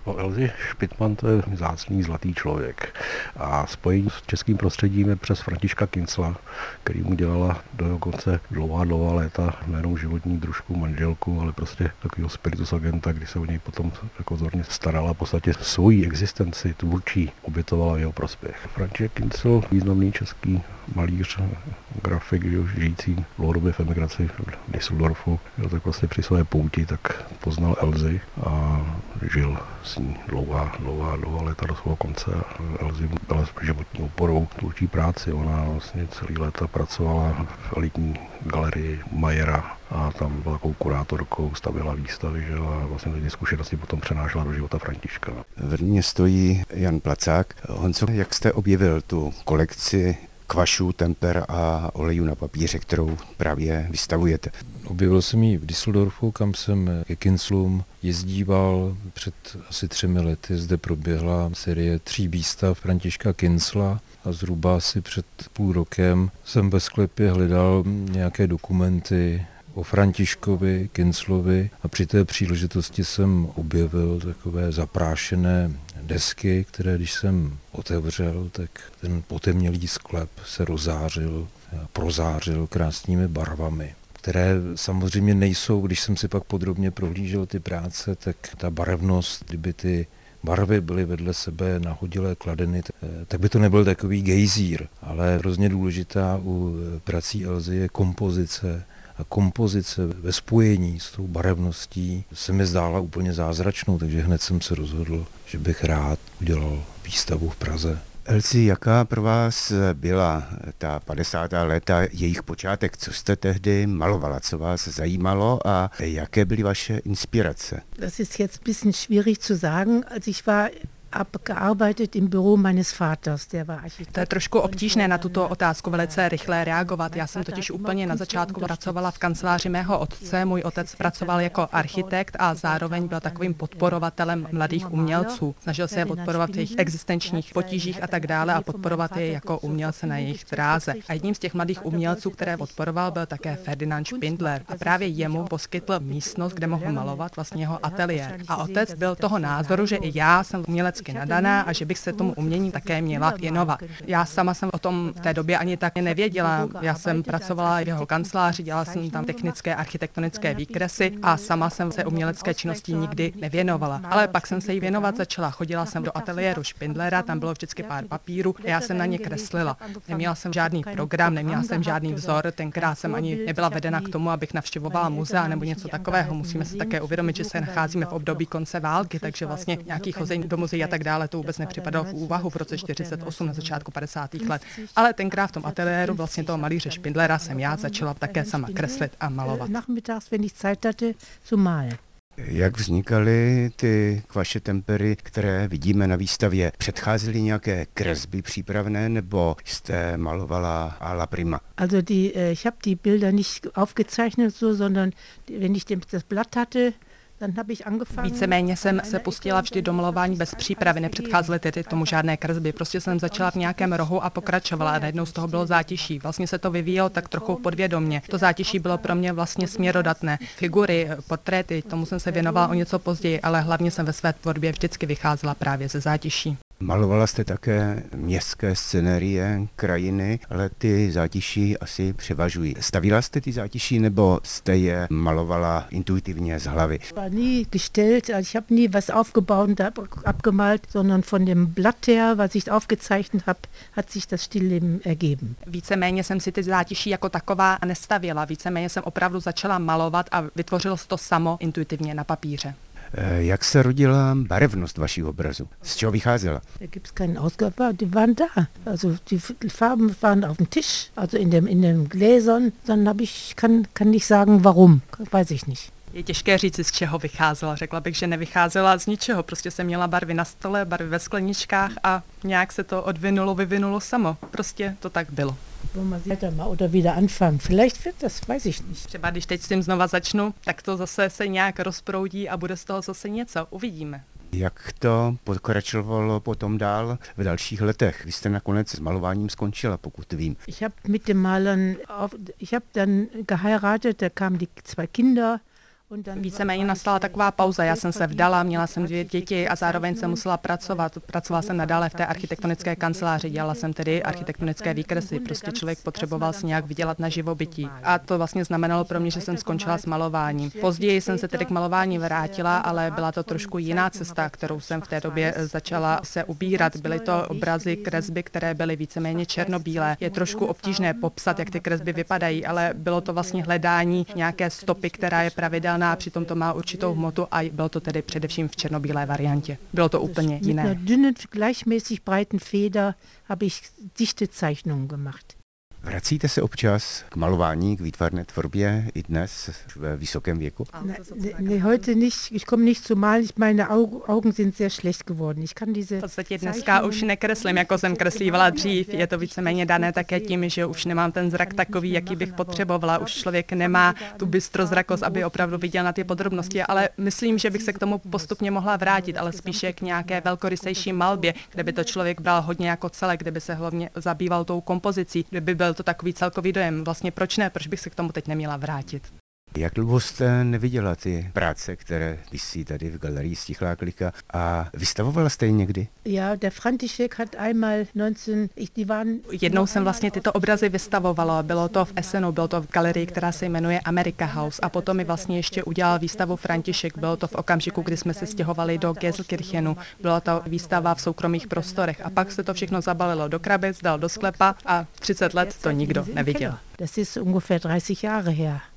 No, Elzy Špitman to je vzácný zlatý člověk a spojení s českým prostředím je přes Františka Kincla, který mu dělala do konce dlouhá léta nejenom životní družku, manželku, ale prostě takového spiritus agenta, kdy se o něj potom jako zorně starala, v podstatě svoji existenci tvůrčí obětovala v jeho prospěch. František Kincl, významný český malíř, grafik, žijící dlouhodobě v emigraci v Düsseldorfu, tak vlastně při své pouti tak poznal Elzy a žil s ní dlouhá léta do svého konce. Elzy byla životní oporou tvůrčí práci. Ona vlastně celý léta pracovala v elitní galerii Mayera a tam byla takovou kurátorkou, stavila výstavy, že? A vlastně ty zkušenosti potom přenášela do života Františka. Vedle mě stojí Jan Placák. Honzo, jak jste objevil tu kolekci kvašů, temper a olejů na papíře, kterou právě vystavujete? Objevil jsem ji v Düsseldorfu, kam jsem ke Kinclům jezdíval před asi 3 lety. Zde proběhla série 3 výstav Františka Kincla a zhruba asi před půl rokem jsem ve sklepě hledal nějaké dokumenty o Františkovi Kinclovi a při té příležitosti jsem objevil takové zaprášené desky, které když jsem otevřel, tak ten potemnělý sklep se rozářil, prozářil krásnými barvami, které samozřejmě nejsou, když jsem si pak podrobně prohlížel ty práce, tak ta barevnost, kdyby ty barvy byly vedle sebe nahodilé kladeny, tak by to nebyl takový gejzír, ale hrozně důležitá u prací Elzy je kompozice. A kompozice ve spojení s tou barevností se mi zdála úplně zázračnou, takže hned jsem se rozhodl, že bych rád udělal výstavu v Praze. Elzy, jaká pro vás byla ta 50. léta, jejich počátek? Co jste tehdy malovala, co vás zajímalo a jaké byly vaše inspirace? Das ist jetzt ein bisschen schwierig zu sagen. Also ich war abgearbeitet im Büro meines Vaters, der war Architekt. To je trošku obtížné na tuto otázku velice rychle reagovat. Já jsem totiž úplně na začátku pracovala v kanceláři mého otce. Můj otec pracoval jako architekt a zároveň byl takovým podporovatelem mladých umělců. Snažil se je podporovat v jejich existenčních potížích a tak dále a podporovat je jako umělce na jejich dráze. A jedním z těch mladých umělců, které podporoval, byl také Ferdinand Spindler. A právě jemu poskytl místnost, kde mohl malovat vlastně jeho ateliér. A otec byl toho názoru, že i já jsem umělecký nadaná a že bych se tomu umění také měla věnovat. Já sama jsem o tom v té době ani tak nevěděla. Já jsem pracovala v jeho kanceláři, dělala jsem tam technické architektonické výkresy a sama jsem se umělecké činnosti nikdy nevěnovala. Ale pak jsem se jí věnovat začala. Chodila jsem do ateliéru Spindlera, tam bylo vždycky pár papírů a já jsem na ně kreslila. Neměla jsem žádný program, neměla jsem žádný vzor, tenkrát jsem ani nebyla vedena k tomu, abych navštěvovala muzea nebo něco takového. Musíme si také uvědomit, že se nacházíme v období konce války, takže vlastně nějaký chození do muzeí a tak dále, to vůbec nepřipadalo v úvahu v roce 48 na začátku 50. let. Ale tenkrát v tom ateliéru vlastně toho malíře Spindlera jsem já začala také sama kreslit a malovat. Nachmittags, wenn ich Zeit hatte, zu malen. Jak vznikaly ty vaše tempery, které vidíme na výstavě? Předcházely nějaké kresby přípravné, nebo jste malovala à la prima? Also ich habe die Bilder nicht aufgezeichnet so, sondern wenn ich das Blatt hatte, víceméně jsem se pustila vždy do malování bez přípravy, nepředcházely tedy tomu žádné kresby. Prostě jsem začala v nějakém rohu a pokračovala a najednou z toho bylo zátiší. Vlastně se to vyvíjelo tak trochu podvědomě. To zátiší bylo pro mě vlastně směrodatné. Figury, portréty, tomu jsem se věnovala o něco později, ale hlavně jsem ve své tvorbě vždycky vycházela právě ze zátiší. Malovala jste také městské scenérie, krajiny, ale ty zátiší asi převažují. Stavila jste ty zátiší nebo jste je malovala intuitivně z hlavy? War nie gestellt, also ich habe nie was aufgebaut und abgemalt, sondern von dem Blatt her, was ich aufgezeichnet habe, hat sich das Stillleben ergeben. Víceméně jsem si ty zátiší jako taková nestavila, víceméně jsem opravdu začala malovat a vytvořilo se to samo intuitivně na papíře. Jak se rodila barevnost vašich obrazů? Z čeho vycházela? Da gibt es keinen Ausgabe, die waren da. Also die Farben waren auf dem Tisch, also in den Gläsern. Dann kann nicht sagen, warum, weiß ich nicht. Je těžké říct, z čeho vycházela. Řekla bych, že nevycházela z ničeho. Prostě jsem měla barvy na stole, barvy ve skleničkách a nějak se to vyvinulo samo. Prostě to tak bylo. Oder wieder anfangen. Vielleicht wird das, weiß ich nicht. Třeba když teď s tím znova začnu, tak to zase se nějak rozproudí a bude z toho zase něco. Uvidíme. Jak to pokračovalo potom dál v dalších letech? Vy jste nakonec s malováním skončila, pokud vím. Ich habe dann geheiratet, da kamen die 2 Kinder. Víceméně nastala taková pauza. Já jsem se vdala, měla jsem 2 děti a zároveň jsem musela pracovat. Pracovala jsem nadále v té architektonické kanceláři, dělala jsem tedy architektonické výkresy. Prostě člověk potřeboval si nějak vydělat na živobytí. A to vlastně znamenalo pro mě, že jsem skončila s malováním. Později jsem se tedy k malování vrátila, ale byla to trošku jiná cesta, kterou jsem v té době začala se ubírat. Byly to obrazy, kresby, které byly víceméně černobílé. Je trošku obtížné popsat, jak ty kresby vypadají, ale bylo to vlastně hledání nějaké stopy, která je pravidelná, a přitom to má určitou hmotu a bylo to tedy především v černobílé variantě. Bylo to úplně jiné. Mit einer dünnen, gleichmäßig breiten Feder habe ich dichte Zeichnungen gemacht. Vracíte se občas k malování, k výtvarné tvorbě i dnes ve vysokém věku? Ne, heute nicht. Ich komme nicht zu malen. Meine Augen sind sehr schlecht geworden. Ich kann diese v podstatě dneska už nekreslím, jako jsem kreslívala dřív. Je to víceméně dané také tím, že už nemám ten zrak takový, jaký bych potřebovala. Už člověk nemá tu bystrozrakost, aby opravdu viděl na ty podrobnosti, ale myslím, že bych se k tomu postupně mohla vrátit, ale spíše k nějaké velkorysejší malbě, kde by to člověk bral hodně jako celek, kde by se hlavně zabýval tou kompozicí, kde by byl to takový celkový dojem. Vlastně proč ne? Proč bych se k tomu teď neměla vrátit? Jak dlouho jste neviděla ty práce, které visí tady v galerii Stichlá klika, a vystavovala jste je někdy? Ja, der František hat einmal 19... die waren... Jednou jsem vlastně tyto obrazy vystavovala. Bylo to v Essenu, bylo to v galerii, která se jmenuje America House, a potom mi vlastně ještě udělal výstavu František. Bylo to v okamžiku, kdy jsme se stěhovali do Gelsenkirchenu. Byla to výstava v soukromých prostorech a pak se to všechno zabalilo do krabic, dal do sklepa a 30 let to nikdo neviděl. Das ist ungefähr 30 Jahre her.